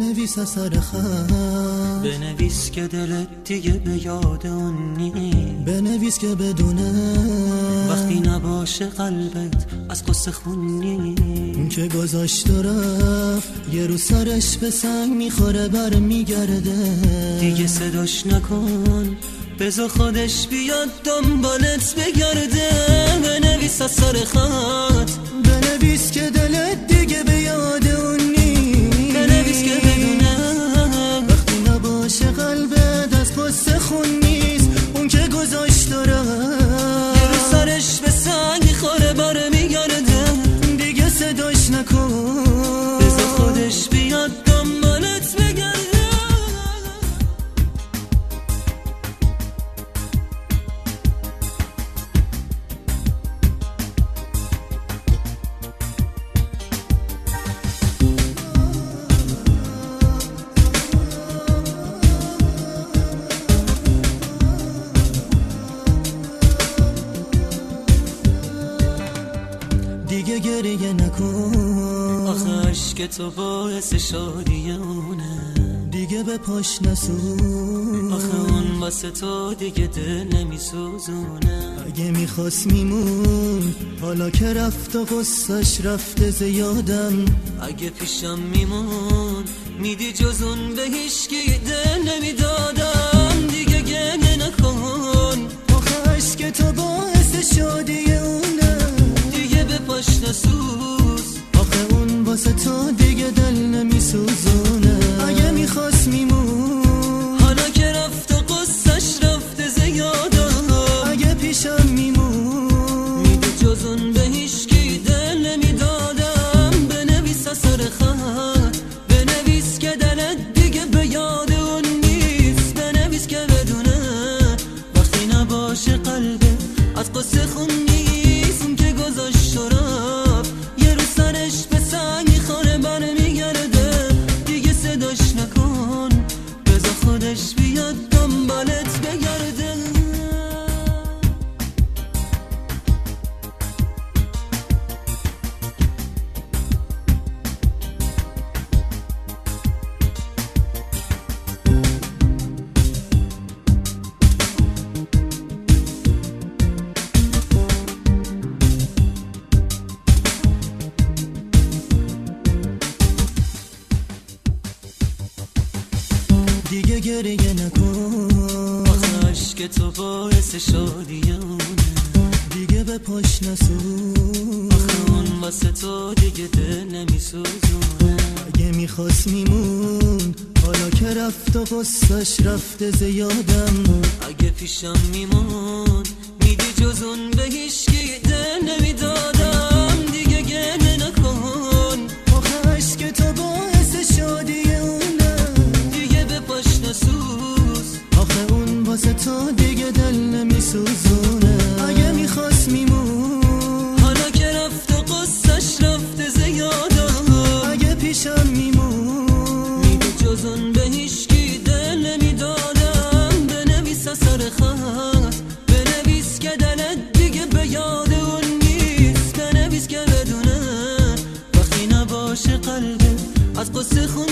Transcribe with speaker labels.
Speaker 1: بنویس اثر خط،
Speaker 2: بنویس که دلت دیگه به یاد اون نیست،
Speaker 1: بنویس که بدونه
Speaker 2: وقتی نباشه قلبت از قصه خونی
Speaker 1: که گذاشت و رفت، یه رو سرش به سنگ میخوره برمیگرده.
Speaker 2: دیگه صداش نکن، بذار خودش بیاد دنبالت بگرده. بنویس اثر خط،
Speaker 1: بنویس که دلت دیگه به یاد اون نیست،
Speaker 2: بنویس که بدونه
Speaker 1: وقتی نباشه قلبت از قصه خون نیست. اون که گذاشت و رفت،
Speaker 2: یه رو سرش به سنگ میخوره برمیگرده.
Speaker 1: دیگه صداش نکن،
Speaker 2: بذار خودش بیاد دنبالت بگرده.
Speaker 1: دیگه گریه نکن،
Speaker 2: آخه عشق تو باعث شادی اونه،
Speaker 1: دیگه به پاش نسون.
Speaker 2: آخه اون واسه تو دیگه دل نمیسوزونه.
Speaker 1: اگه میخواست میمون، حالا که رفت و قصهش رفته زیادم.
Speaker 2: اگه پیشم میمون میدی جز اون به هیچکی دل نمیدادم. دیگه گریه نکن،
Speaker 1: آخه عشق تو باعث شادی اونه،
Speaker 2: دیگه به پاش نسوز.
Speaker 1: آخه اون واسه تو دیگه دل نمیسوزونه. اگه میخواست میمون،
Speaker 2: حالا که رفت و قصهش رفته زیادم.
Speaker 1: اگه پیشم میمون،
Speaker 2: میدی جز اون به هیچکی دل نمیدادم. بنویس اثر خط، بنویس که دلت دیگه به یاد اون نیست، بنویس که بدونه وقتی نباشه قلبه از قصه خون نیست. اون که گذاشت و رفت، یه رو سرش به سنگ میخوره برمیگرده. دیگه صداش نکن، بذار خودش بیاد دنبالت بگرده.
Speaker 1: دیگه گریه نکن،
Speaker 2: آخه عشق تو باعث شادی اونه،
Speaker 1: دیگه به پاش نسون.
Speaker 2: آخه اون واسه تو دیگه دل نمیسوزونه.
Speaker 1: اگه میخواست میمون، حالا که رفت و قصهش رفته زیادم.
Speaker 2: اگه پیشم میمون میدی جز اون به هیچکی دل نمیدادم. دیگه گریه نکن،
Speaker 1: آخه عشق تو باعث شادی اونه،
Speaker 2: دیگه به پاش نسوز.
Speaker 1: آخه اون واسه تو دیگه دل نمیسوزونه. اگه میخواست میمون،
Speaker 2: حالا که رفت و قصهش رفته زیادم.
Speaker 1: اگه پیشم میمون،
Speaker 2: میدی جز اون به هیچکی دل نمیدادم. بنویس اثر خط، بنویس که دلت دیگه به یاد اون نیست، بنویس که بدونه وقتی نباشه قلبه از قصه خون